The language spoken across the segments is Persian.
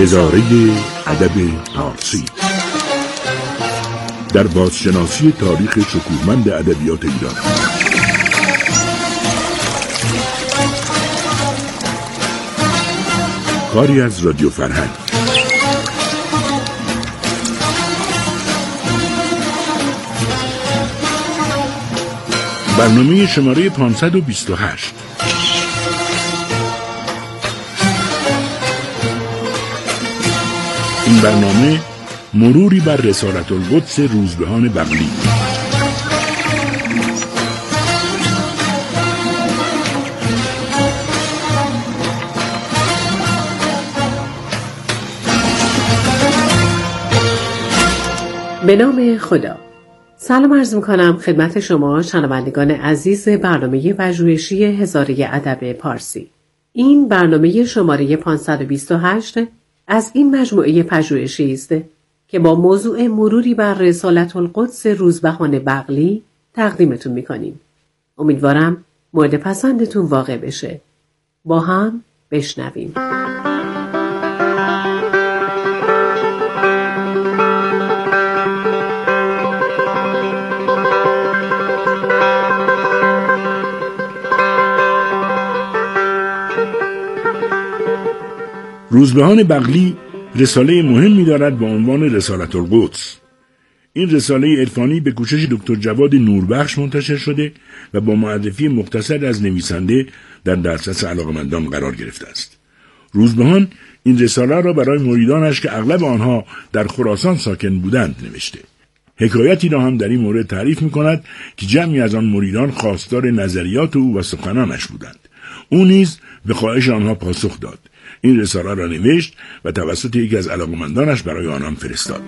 هزاره ادب پارسی در بازشناسی تاریخ شکوهمند ادبیات ایران. کاری از رادیو فرهنگ. برنامه شماره 528. این برنامه مروری بر رسالت القدس روزبهان بغلی. به نام خدا. سلام عرض می‌کنم خدمت شما شنوندگان عزیز برنامه پژوهشی هزاره ادب پارسی. این برنامه شماره 528 از این مجموعه پژوهشی است که با موضوع مروری بر رسالت القدس روزبهان بغلی تقدیمتون می‌کنیم. امیدوارم مورد پسندتون واقع بشه. با هم بشنویم. روزبهان بغلی رساله مهمی دارد با عنوان رسالت القدس. این رساله عرفانی به کوشش دکتر جواد نوربخش منتشر شده و با معرفی مختصر از نویسنده در دسترس علاقه‌مندان قرار گرفته است. روزبهان این رساله را برای مریدانش که اغلب آنها در خراسان ساکن بودند نوشته. حکایتی را هم در این مورد تعریف می‌کند که جمعی از آن مریدان خواستار نظریات او و سخنانش بودند. او نیز به خواهش آنها پاسخ داد. این رساله را نوشت و توسط یکی از علاقه‌مندانش برای آنان فرستاد.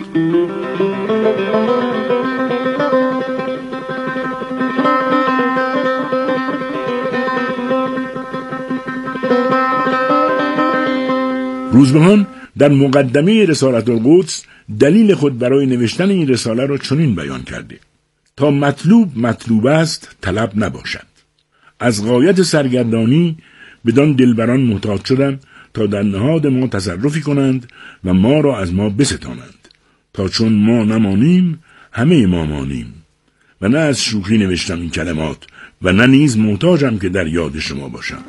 روزبهان در مقدمه رسالت القدس دلیل خود برای نوشتن این رساله را چنین بیان کرده: تا مطلوب است طلب نباشد. از غایت سرگردانی بدان دلبران محتاج شدم تا در نهاد ما تصرفی کنند و ما را از ما بستانند، تا چون ما نمانیم همه ما مانیم. و نه از شوخی نوشتم این کلمات و نه نیز محتاجم که در یاد شما باشم.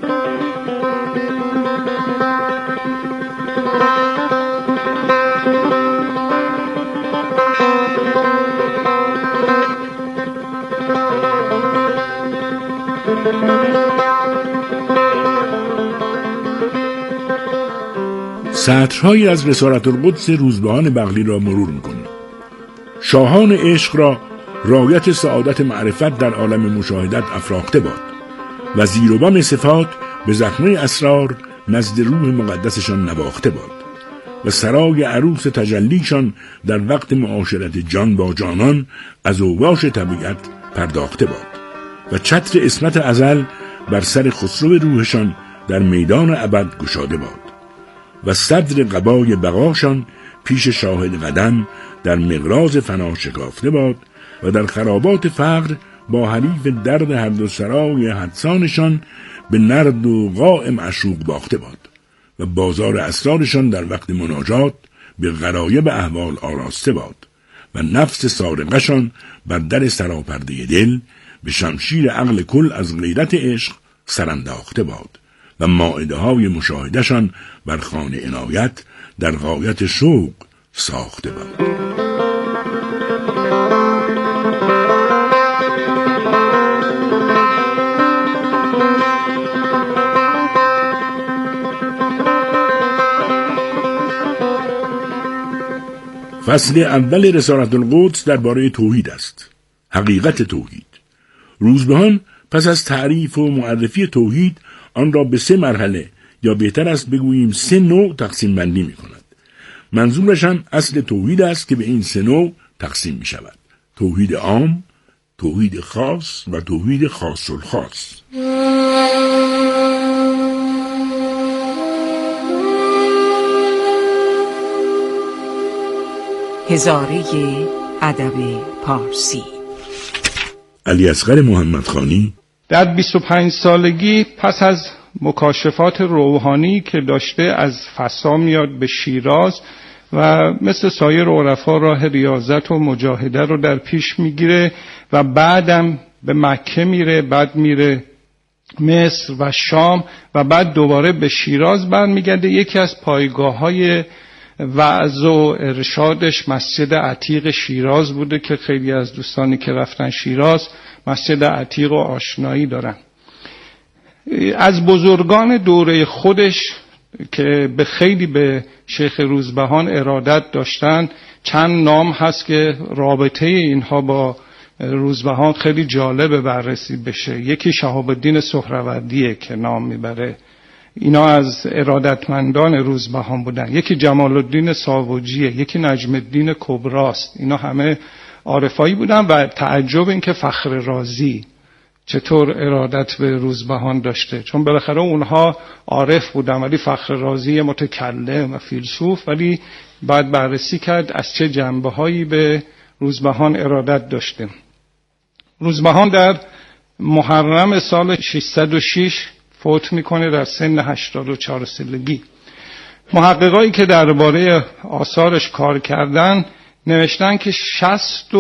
سطرهایی از رسالت القدس روزبهان بغلی را مرور می‌کنیم. شاهان عشق را رایت سعادت معرفت در عالم مشاهدت افراخته باد و زیر و بم صفات به زخمه اسرار نزد روح مقدسشان نواخته باد و سرای عروس تجلیشان در وقت معاشرت جان با جانان از اوباش طبیعت پرداخته باد و چتر عصمت ازل بر سر خسرو روحشان در میدان ابد گشاده باد و صدر قبای بقاشان پیش شاهد قدم در مقراض فنا شکافته باد و در خرابات فقر با حریف درد هر دو سرای حدسانشان به نرد و قاع معشوق باخته باد و بازار اسرارشان در وقت مناجات به غرایب احوال آراسته باد و نفس سارقشان بر در سراپرده دل به شمشیر عقل کل از غیرت عشق سرانداخته باد و مائده های مشاهدشان بر خوان عنایت در غایت شوق ساخته باد. فصل اول رسالت القدس درباره توحید است. حقیقت توحید. روزبهان پس از تعریف و معرفی توحید آن را به 3 مرحله یا بهتر است بگوییم 3 نوع تقسیم بندی می کند. منظورش هم اصل توحید است که به این 3 نوع تقسیم می شود: توحید عام، توحید خاص و توحید خاص الخاص. هزاره ادب پارسی. علی اصغر محمدخانی در 25 سالگی پس از مکاشفات روحانی که داشته از فسا میاد به شیراز و مثل سایر عرفا راه ریاضت و مجاهده رو در پیش میگیره و بعدم به مکه میره، بعد میره مصر و شام و بعد دوباره به شیراز برمیگرده. یکی از پایگاه‌های وعظ و ارشادش مسجد عتیق شیراز بوده که خیلی از دوستانی که رفتن شیراز مسجد عتیق و آشنایی دارن. از بزرگان دوره خودش که به خیلی به شیخ روزبهان ارادت داشتن چند نام هست که رابطه اینها با روزبهان خیلی جالب بررسی بشه. یکی شهاب الدین سهروردیه که نام میبره، اینا از ارادتمندان روزبهان بودن. یکی جمال الدین ساوجیه، یکی نجم الدین کبراست، اینا همه عارفایی بودن. و تعجب این که فخر رازی چطور ارادت به روزبهان داشته، چون بالاخره اونها عارف بودن ولی فخر رازی متکلم و فیلسوف، ولی بعد بررسی کرد از چه جنبه‌هایی به روزبهان ارادت داشته. روزبهان در محرم سال 606 فوت میکنه در سن 84 سالگی. محققایی که درباره آثارش کار کردن نوشتن که 60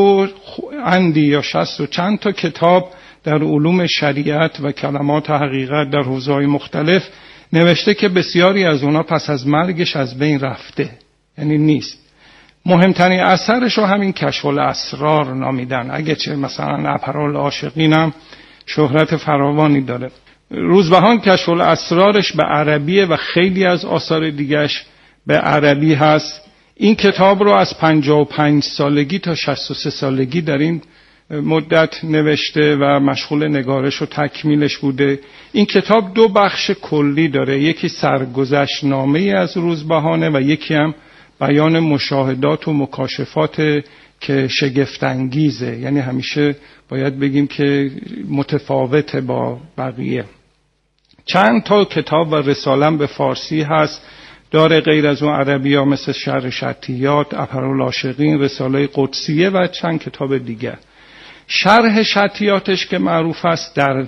یا 60 و چند تا کتاب در علوم شریعت و کلمات حقیقت در حوزه‌های مختلف نوشته که بسیاری از اونا پس از مرگش از بین رفته، یعنی نیست. مهمترین اثرش رو همین کشف الاسرار نامیدن، اگه چه مثلا ابهرال عاشقین هم شهرت فراوانی داره. روزبهان کشف الاسرارش به عربیه و خیلی از آثار دیگش به عربی هست. این کتاب رو از 55 سالگی تا 63 سالگی در این مدت نوشته و مشغول نگارش و تکمیلش بوده. این کتاب 2 بخش کلی داره، یکی سرگذشت نامه از روزبهانه و یکی هم بیان مشاهدات و مکاشفات که شگفت‌انگیزه، یعنی همیشه باید بگیم که متفاوته با بقیه. چند تا کتاب و رساله به فارسی هست داره غیر از اون عربی ها، مثل شرح شطیات، ابهرالعاشقین، رساله قدسیه و چند کتاب دیگر. شرح شطیاتش که معروف است در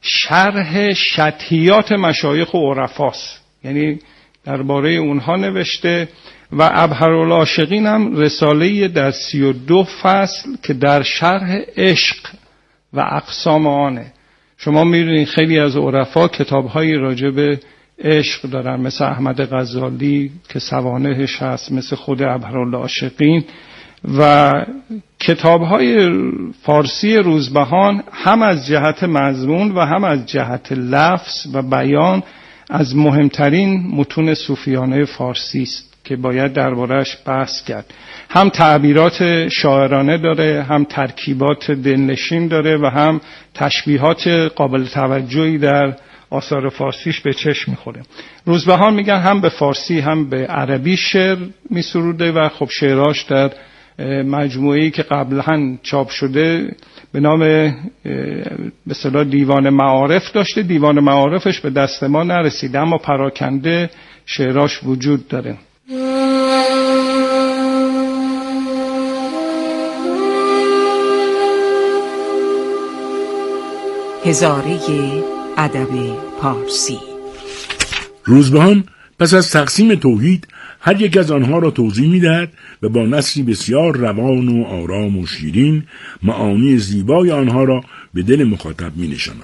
شرح شطیات مشایخ و عرفاست، یعنی درباره اونها نوشته. و ابهرالعاشقین هم رساله در 32 فصل که در شرح عشق و اقسام آنه. شما می‌بینید خیلی از عرفا کتاب‌های راجع به عشق دارن، مثل احمد غزالی که سوانحش هست، مثل خود ابهرالعاشقین. و کتاب‌های فارسی روزبهان هم از جهت مضمون و هم از جهت لفظ و بیان از مهمترین متون صوفیانه فارسی است که باید درباره‌اش بحث کرد. هم تعبیرات شاعرانه داره، هم ترکیبات دلنشین داره و هم تشبیهات قابل توجهی در آثار فارسیش به چشم میخوره. روزبهان میگن هم به فارسی هم به عربی شعر میسروده و خب شعراش در مجموعه‌ای که قبلا چاپ شده به نام به اصطلاح دیوان معارف داشته. دیوان معارفش به دست ما نرسیده اما پراکنده شعراش وجود داره. هزاره ادب پارسی. روزبهان پس از تقسیم توحید هر یک از آنها را توضیح می‌دهد و با نثری بسیار روان و آرام و شیرین معانی زیبای آنها را به دل مخاطب می‌نشاند.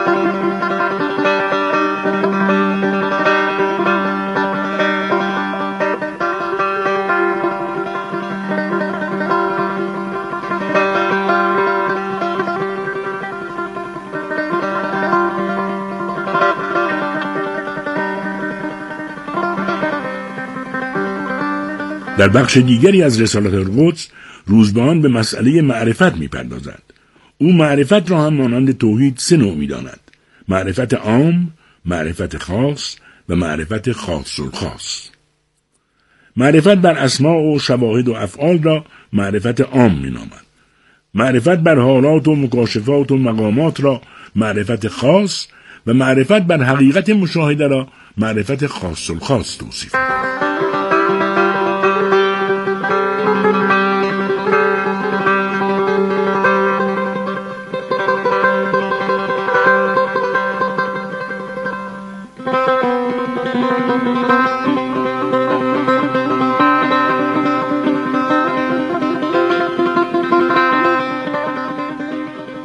در بخش دیگری از رسالت القدس روزبهان به مسئله معرفت می‌پردازد. او معرفت را هم مانند توحید 3 نوع می‌داند: معرفت عام، معرفت خاص و معرفت خاص الخاص. معرفت بر اسماء و شواهد و افعال را معرفت عام می‌نامد. معرفت بر حالات و مکاشفات و مقامات را معرفت خاص و معرفت بر حقیقت مشاهده را معرفت خاص الخاص توصیف می‌کند.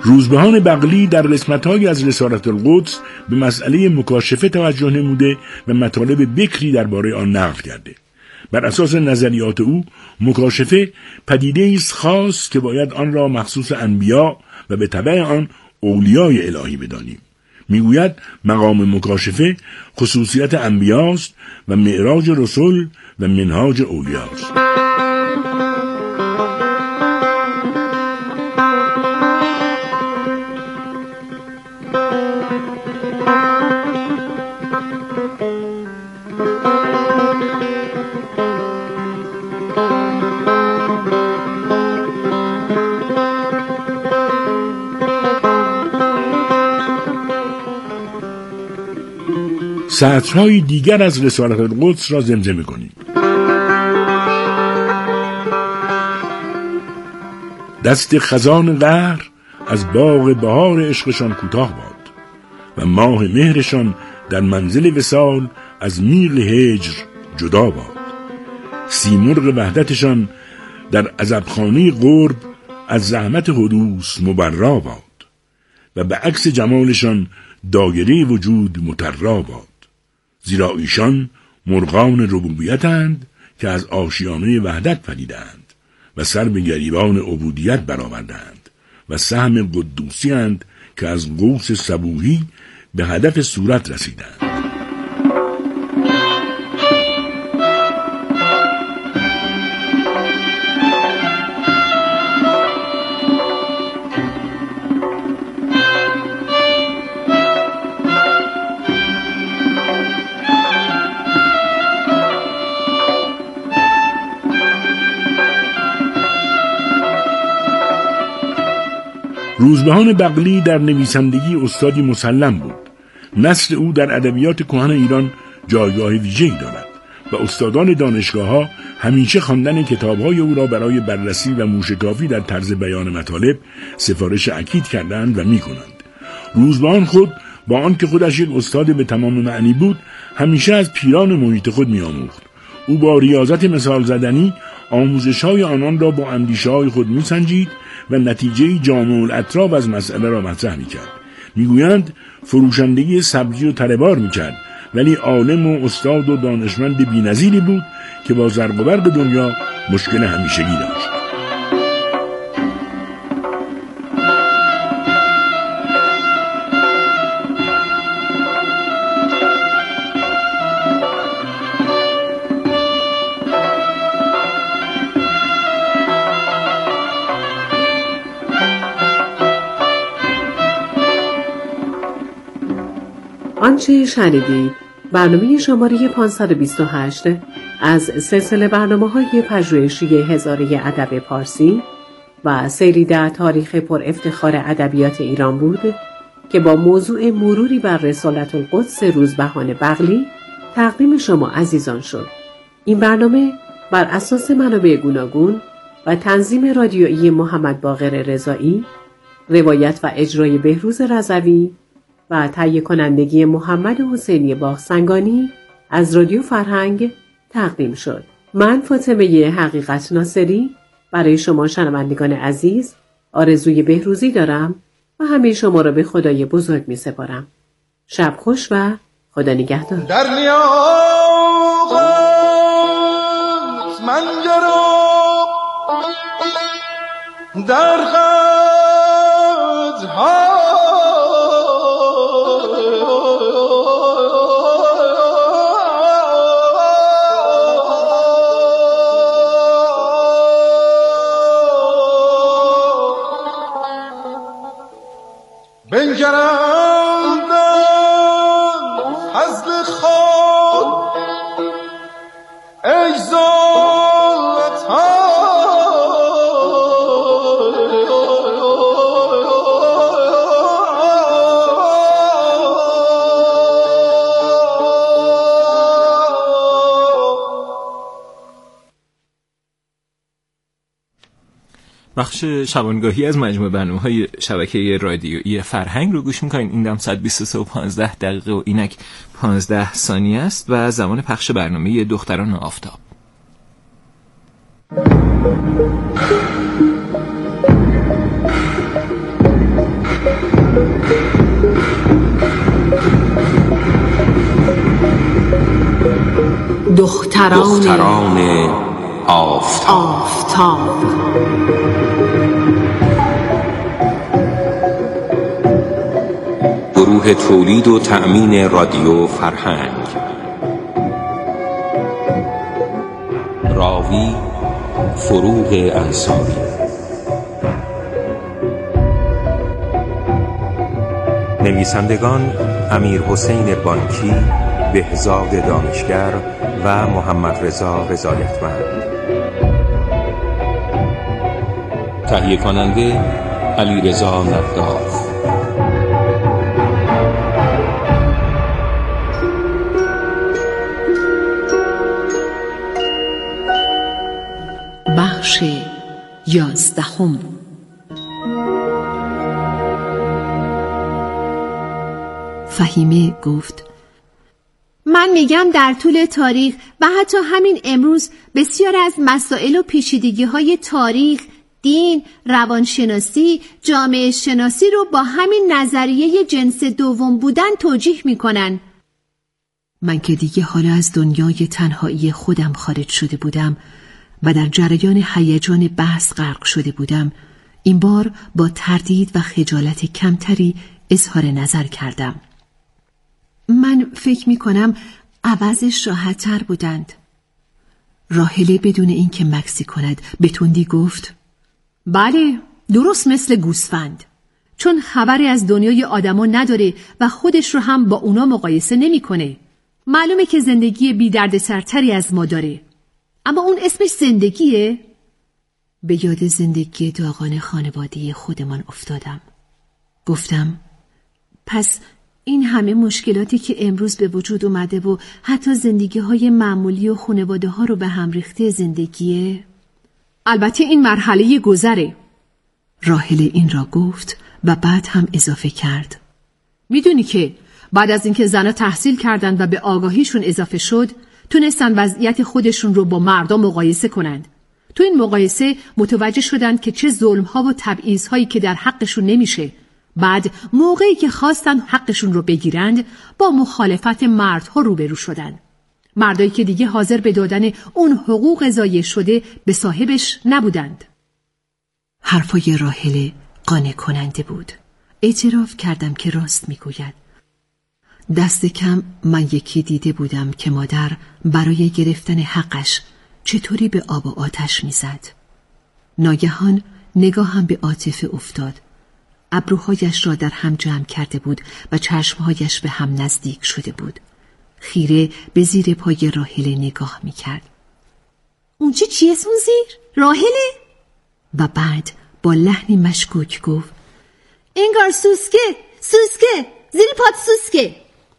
روزبهان بغلی در قسمت‌هایی از رسالت القدس به مسئله مکاشفه توجه نموده و مطالب بکری درباره آن نقل کرده. بر اساس نظریات او مکاشفه پدیده‌ای است خاص که باید آن را مخصوص انبیا و به تبع آن اولیای الهی بدانیم. میگوید مقام مکاشفه خصوصیت انبیاست و معراج رسول و منهاج اولیاست. سطرهای دیگر از رسالت القدس را زمزمه کنید. دست خزان قهر از باغ بهار عشقشان کوتاه باد و ماه مهرشان در منزل وصال از میل هجر جدا باد. سیمرغ وحدتشان در عزبخانه قرب از زحمت حدوث مبرا باد و به عکس جمالشان دایره وجود مطرا باد. زیرا ایشان مرغان ربوبیتند که از آشیانه وحدت پریدند و سر به گریبان عبودیت برآوردند و سهم قدوسی اند که از قوس صبوحی به هدف صورت رسیدند. روزبهان بغلی در نویسندگی استادی مسلم بود. نثر او در ادبیات کهن ایران جایگاه ویژه‌ای دارد و استادان دانشگاه‌ها همیشه خواندن کتاب‌های او را برای بررسی و موشکافی در طرز بیان مطالب سفارش اکید کردند و می‌کنند. روزبهان خود با آنکه خودش یک استاد به تمام معنی بود، همیشه از پیران محیط خود می‌آموخت. او با ریاضت مثال زدنی آموزش‌های آنان را با اندیشه‌های خود می‌سنجید و نتیجه جامع الاطراف از مسئله را مطرح می‌کرد. می‌گویند فروشندگی سبزی و تره‌بار می‌کرد، ولی عالم و استاد و دانشمند بی‌نظیری بود که با زرق و برق دنیا مشکل همیشگی داشت. آنچه شنیدید برنامه شماره 528 از سلسله برنامه‌های پژوهشی هزاره ادب پارسی و سیری در تاریخ پر افتخار ادبیات ایران بود که با موضوع مروری بر رسالت القدس روزبهان بغلی تقدیم شما عزیزان شد. این برنامه بر اساس منابع گوناگون و تنظیم رادیویی محمد باقر رضایی، روایت و اجرای بهروز رضوی و تهیه کنندگی محمد حسینی باغسنگانی از رادیو فرهنگ تقدیم شد. من فاطمه حقیقت ناصری برای شما شنوندگان عزیز آرزوی بهروزی دارم و همه شما را به خدای بزرگ می سپارم. شب خوش و خدا نگهدار. در لیاقت من گرام در قدها بنگرم در فضل خود ای زلطان بخش شبانگاهی از مجموعه برنامه‌های شبکه رادیویی فرهنگ رو گوش می‌کنید. این دم 123 و 15 دقیقه و اینک 15 ثانیه است و زمان پخش برنامه دختران آفتاب. دختران آفتاب. گروه تولید و تأمین رادیو فرهنگ. راوی فروغ انصاری. نویسندگان امیرحسین بانکی، بهزاد دانشگر و محمد رضا رضایتمند. تهیه کننده علیرضا نداف. بخش 11. فهیمه گفت: من میگم در طول تاریخ و حتی همین امروز بسیار از مسائل و پیچیدگی‌های تاریخ، دین، روانشناسی، جامعه شناسی رو با همین نظریه جنس دوم بودن توجیه میکنن. من که دیگه حالا از دنیای تنهایی خودم خارج شده بودم و در جریان هیجان بحث غرق شده بودم، این بار با تردید و خجالت کمتری اظهار نظر کردم. من فکر میکنم عوضش راحت‌تر بودند. راحله بدون اینکه مکسی کند به تندی گفت: بله، درست مثل گوسفند، چون خبری از دنیای آدما نداره و خودش رو هم با اونا مقایسه نمیکنه. معلومه که زندگی بی دردسرتری از ما داره، اما اون اسمش زندگیه؟ به یاد زندگی داغان خانواده خودمان افتادم. گفتم: پس این همه مشکلاتی که امروز به وجود اومده و حتی زندگی‌های معمولی و خانواده ها رو به هم ریخته زندگیه؟ البته این مرحله گذره. راحله این را گفت و بعد هم اضافه کرد: میدونی که بعد از اینکه زنها تحصیل کردند و به آگاهیشون اضافه شد، تونستن وضعیت خودشون رو با مردم مقایسه کنند. تو این مقایسه متوجه شدند که چه ظلم‌ها و تبعیض‌هایی که در حقشون نمیشه. بعد موقعی که خواستن حقشون رو بگیرند با مخالفت مردها روبرو شدن. مردایی که دیگه حاضر به دادن اون حقوق ضایع شده به صاحبش نبودند. حرفای راحله قانع کننده بود. اعتراف کردم که راست میگوید. دست کم من یکی دیده بودم که مادر برای گرفتن حقش چطوری به آب و آتش میزد. ناگهان نگاهم به عاطفه افتاد. ابروهایش را در هم جمع کرده بود و چشمهایش به هم نزدیک شده بود. خیره به زیر پای راحله نگاه میکرد. اون چیه اون زیر؟ راحله؟ و بعد با لحنی مشکوک گفت: انگار سوسکه زیر پات سوسکه.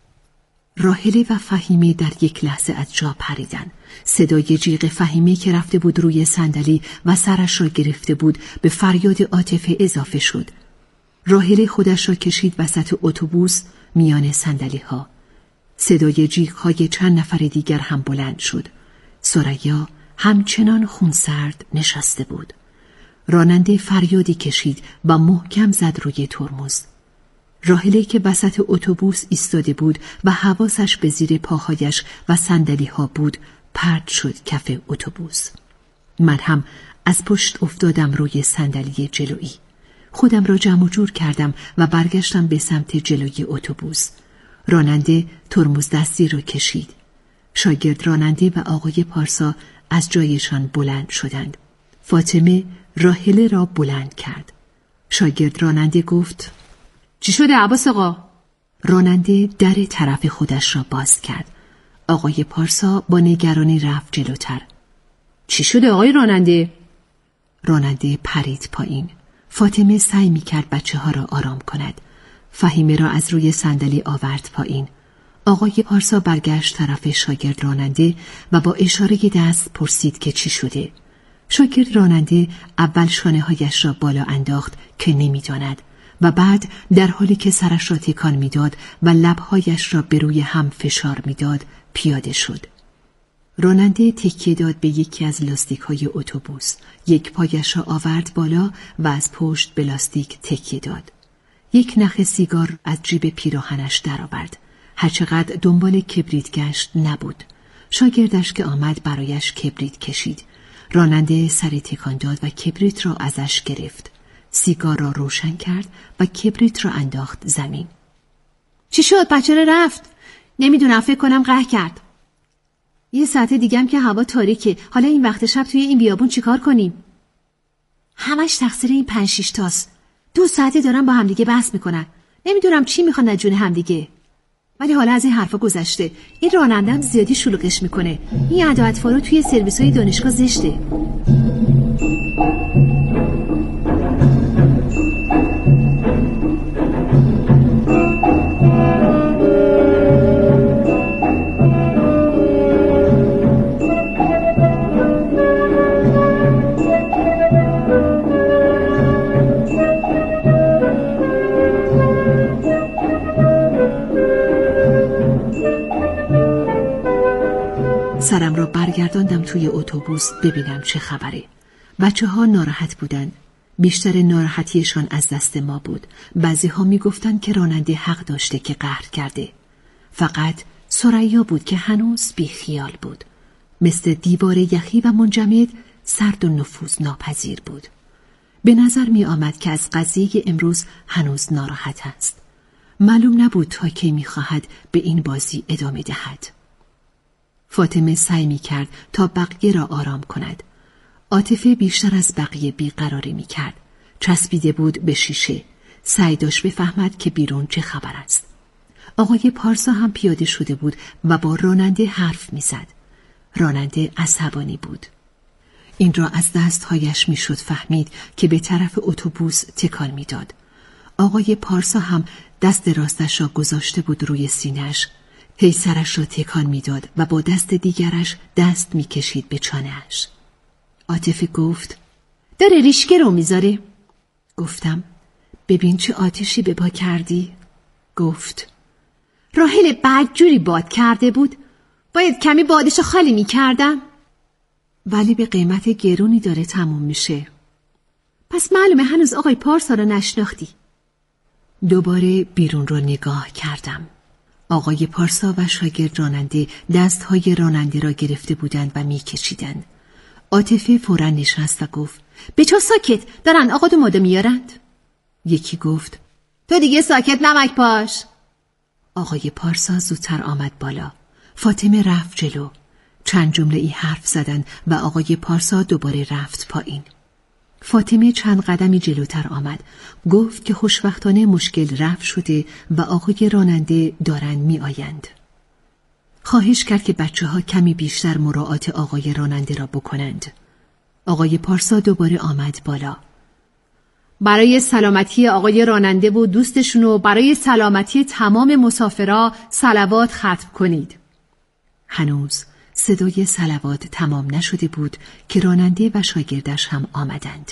راحله و فهیمه در یک لحظه از جا پریدن. صدای جیغ فهیمه که رفته بود روی صندلی و سرش را گرفته بود به فریاد عاطفه اضافه شد. راحله خودش را کشید وسط اتوبوس میان صندلی‌ها. صدای جیغ‌های چند نفر دیگر هم بلند شد. ثریا همچنان خونسرد نشسته بود. راننده فریادی کشید و محکم زد روی ترمز. راحله که وسط اتوبوس ایستاده بود و حواسش به زیر پاهایش و صندلی‌ها بود، پرت شد کف اتوبوس. من هم از پشت افتادم روی صندلی جلویی. خودم را جمع و جور کردم و برگشتم به سمت جلوی اتوبوس. راننده ترمز دستی را کشید. شاگرد راننده و آقای پارسا از جایشان بلند شدند. فاطمه راحله را بلند کرد. شاگرد راننده گفت: چی شده عباس آقا؟ راننده در طرف خودش را باز کرد. آقای پارسا با نگرانی رفت جلوتر. چی شده آقای راننده؟ راننده پرید پایین. فاطمه سعی می‌کرد بچه‌ها را آرام کند. فهیمه را از روی صندلی آورد پایین. آقای پارسا برگشت طرف شاگرد راننده و با اشاره دست پرسید که چی شده. شاگرد راننده اول شانه‌هایش را بالا انداخت که نمی‌داند و بعد در حالی که سرش را تکان می‌داد و لب‌هایش را به روی هم فشار می‌داد پیاده شد. راننده تکیه داد به یکی از لاستیک‌های اتوبوس. یک پایش را آورد بالا و از پشت به لاستیک تکیه داد. یک نخ سیگار از جیب پیراهنش درآورد. هرچقدر دنبال کبریت گشت نبود. شاگردش که آمد برایش کبریت کشید. راننده سری تکان داد و کبریت را ازش گرفت. سیگار را روشن کرد و کبریت را انداخت زمین. چی شد؟ بچه رفت؟ نمیدونم، فکر کنم قهر کرد. یه ساعت دیگه هم که هوا تاریکه. حالا این وقت شب توی این بیابون چیکار کنیم؟ همش تقصیر این 5-6 تاست. 2 ساعته دارن با همدیگه بحث میکنن. نمیدونم چی میخوان از جون همدیگه. ولی حالا از این حرفا گذشته. این راننده هم زیادی شلوغش میکنه. این اداعتفارا توی سرویس‌های دانشگاه زشته. سرم را برگرداندم توی اتوبوس ببینم چه خبره. بچه‌ها ناراحت بودن. بیشتر ناراحتیشان از دست ما بود. بعضی‌ها میگفتن که راننده حق داشته که قهر کرده. فقط ثریا بود که هنوز بیخیال بود. مثل دیوار یخی و منجمد سرد و نفوذ ناپذیر بود. به نظر می آمد که از قضیه امروز هنوز ناراحت است. معلوم نبود تا کی می‌خواهد به این بازی ادامه دهد. فاطمه سعی می کرد تا بقیه را آرام کند. عاطفه بیشتر از بقیه بیقراری می کرد. چسبیده بود به شیشه. سعی داشت بفهمد که بیرون چه خبر است. آقای پارسا هم پیاده شده بود و با راننده حرف می زد. راننده عصبانی بود. این را از دستهایش می شد فهمید که به طرف اتوبوس تکان می داد. آقای پارسا هم دست راستش را گذاشته بود روی سینه‌اش. هی سرش را تکان میداد و با دست دیگرش دست میکشید به چانه‌اش. عاطفه گفت: داره ریشکه رو میذاره. گفتم: ببین چه آتشی به پا کردی. گفت: راحل بدجوری باد کرده بود. باید کمی بادشو خالی میکردم. ولی به قیمت گرونی داره تموم میشه. پس معلومه هنوز آقای پارسا رو نشناختی. دوباره بیرون رو نگاه کردم. آقای پارسا و شاگرد راننده دستهای راننده را گرفته بودند و میکشیدند. عاطفه فوراً نشست و گفت: بچه ساکت، دارن آقا دوماده میارند. یکی گفت: تو دیگه ساکت نمک پاش. آقای پارسا زودتر آمد بالا. فاطمه رفت جلو. چند جمله ای حرف زدند و آقای پارسا دوباره رفت پایین. فاطمه چند قدمی جلوتر آمد. گفت که خوشبختانه مشکل رفع شده و آقای راننده دارند می آیند. خواهش کرد که بچه‌ها کمی بیشتر مراعات آقای راننده را بکنند. آقای پارسا دوباره آمد بالا. برای سلامتی آقای راننده و دوستشون و برای سلامتی تمام مسافرها صلوات ختم کنید. هنوز صدای صلوات تمام نشده بود که راننده و شاگردش هم آمدند.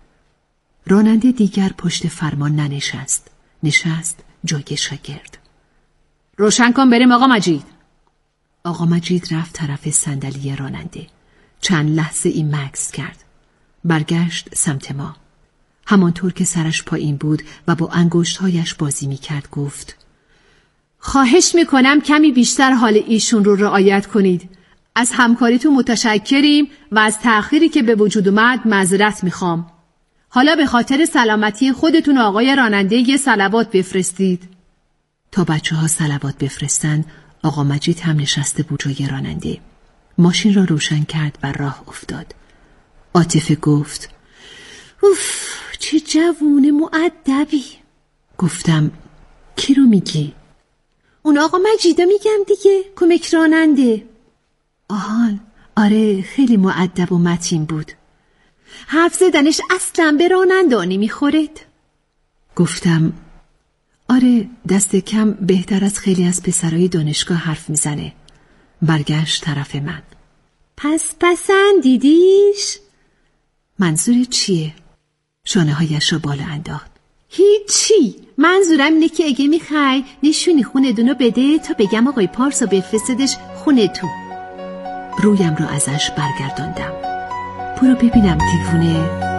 راننده دیگر پشت فرمان ننشست. نشست جای شاگرد. روشن کن بریم آقا مجید. آقا مجید رفت طرف صندلی راننده. چند لحظه این مکث کرد. برگشت سمت ما. همانطور که سرش پایین بود و با انگشت‌هایش بازی می‌کرد گفت: خواهش میکنم کمی بیشتر حال ایشون رو رعایت کنید. از همکاریتون متشکریم و از تأخیری که به وجود اومد معذرت میخوام. حالا به خاطر سلامتی خودتون آقای راننده یه صلوات بفرستید. تا بچه‌ها صلوات بفرستند، آقا مجید هم نشسته بود جای راننده. ماشین را روشن کرد و راه افتاد. عاطفه گفت: اوف، چه جوون مؤدبی. گفتم: کی رو میگی؟ اون آقا مجیدا میگم دیگه، کمک راننده. آهان، آره، خیلی مؤدب و متین بود. حرف زدنش اصلا به راننده نمیخورد. گفتم: آره، دست کم بهتر از خیلی از پسرای دانشگاه حرف میزنه. برگشت طرف من. پس پسندیدیش؟ منظور چیه؟ شانه‌هایش را بالا انداخت. هیچی، منظورم اینه که اگه میخوای نشونی خونه دونو بده تا بگم آقای پارسا بفرستدش خونه تو. رویم را ازش برگرداندم. برو ببینم دیوونه.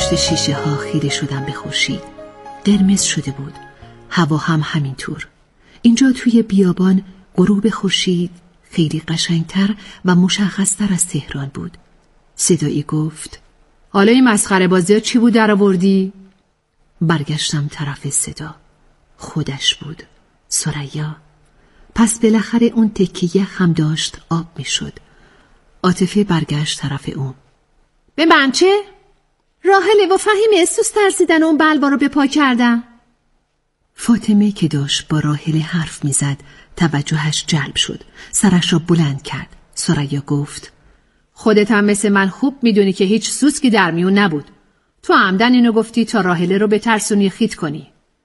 پشت شیشه ها خیره شدم به خورشید. قرمز شده بود، هوا هم همینطور. اینجا توی بیابان غروب خورشید خیلی قشنگتر و مشخصتر از تهران بود. صدایی گفت: حالا این مسخره بازی ها چی بود در آوردی؟ برگشتم طرف صدا. خودش بود، ثریا. پس بالاخره اون تکه یخ هم داشت آب می شد. عاطفه برگشت طرف اون. به من چه؟ راحله و فهیم استوس ترسیدن اون بلوا رو به پا کردن. فاطمه که داشت با راحله حرف می زد توجهش جلب شد. سرش را بلند کرد. ثریا گفت: خودت هم مثل من خوب میدونی که هیچ سوسکی در میون نبود. تو عمدن اینو گفتی تا راحله رو به ترسونی خیت کنی.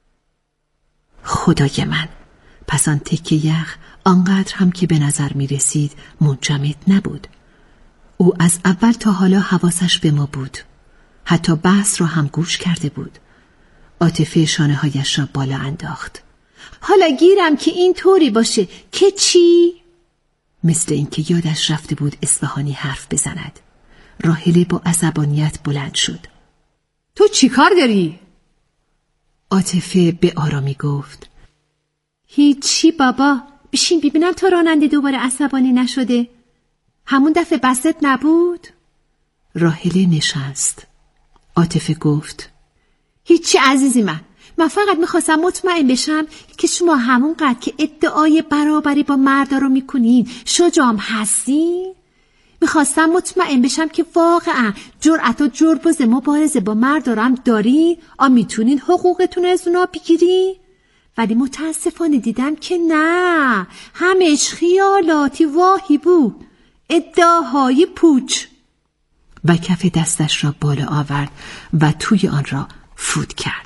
خدای من، پس آن تکه یخ آنقدر هم که به نظر می رسید منجمد نبود. او از اول تا حالا حواسش به ما بود. حتی بحث را هم گوش کرده بود. عاطفه شانه هایش را بالا انداخت. حالا گیرم که این طوری باشه که چی؟ مثل اینکه یادش رفته بود اصفهانی حرف بزند. راحله با عصبانیت بلند شد. تو چی کار داری؟ عاطفه به آرامی گفت: هیچی بابا، بشین ببینم تا راننده دوباره عصبانی نشده. همون دفعه بست نبود؟ راحله نشست. عاطفه گفت: هیچی عزیزی من فقط میخواستم مطمئن بشم که شما همون قدر که ادعای برابری با مردا رو میکنین شجاعم هستین. میخواستم مطمئن بشم که واقعا جرأت و جربوز مبارزه با مردا رو هم دارین، میتونین حقوقتون از اونا بگیرین. ولی متاسفانه دیدم که نه، همش خیالاتی واهی بود، ادعاهای پوچ. و کف دستش را بالا آورد و توی آن را فوت کرد.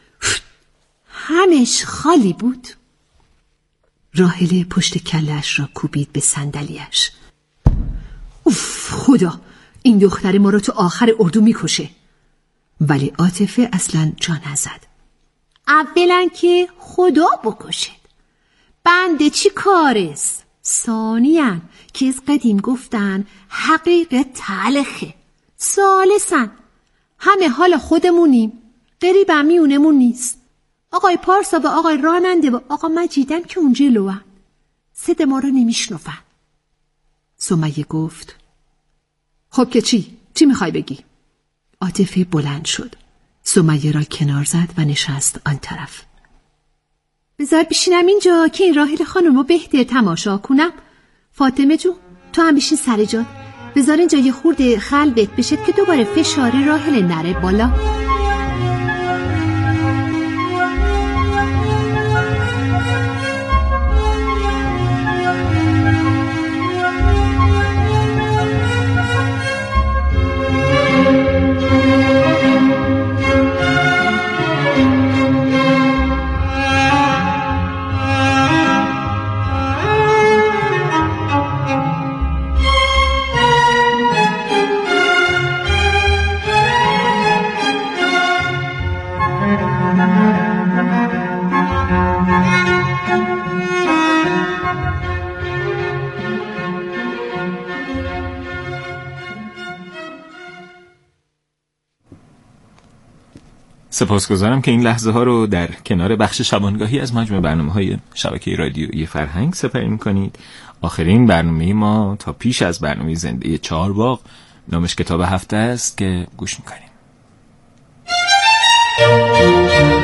همش خالی بود. راحله پشت کلش را کوبید به صندلیاش. اوف خدا، این دختر ما رو تو آخر اردو میکشه. ولی عاطفه اصلا جا نزد. اولا که خدا بکشد، بنده چی کارست؟ ثانیاً که از قدیم گفتن حقیقت تلخه. ثالثاً همه حال خودمونیم، غریب هم میونمون نیست. آقای پارسا و آقای راننده و آقا مجیدم که اون جلوان، صد ما رو نمیشنفن. سمیه گفت: خب که چی میخوای بگی؟ عاطفه بلند شد. سمیه را کنار زد و نشست آن طرف. بذار بشینم اینجا که این راحله خانم رو بهتر تماشا کنم. فاطمه جو، تو هم بشین سر جات. بذار اینجا یه خورده خلوت بشه که دوباره فشار راحله نره بالا. سپاسگزارم که این لحظه ها رو در کنار بخش شبانگاهی از مجموع برنامه‌های شبکه رادیویی فرهنگ سپری می‌کنید. آخرین برنامه ما تا پیش از برنامه زنده چهارباغ نامش کتاب هفته است که گوش می‌کنیم.